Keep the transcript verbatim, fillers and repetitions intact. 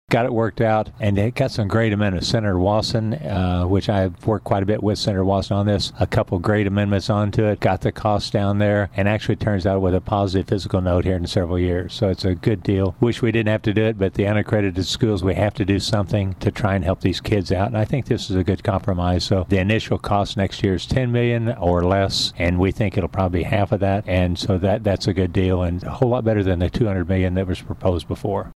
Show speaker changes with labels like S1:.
S1: got it worked out, and it got some great amendments. Senator Wasson, uh, which I've worked quite a bit with Senator Wasson on this, a couple great amendments onto it, got the costs down there, and actually turns out with a positive fiscal note here in several years. So it's a good deal. Wish we didn't have to do it, but the unaccredited schools, we have to do something to try and help these kids out, and I think this is a good compromise. So the initial cost next year is ten million dollars or less, and we think it'll probably be half of that, and so that that's a good deal and a whole lot better than the two hundred million dollars that was proposed before.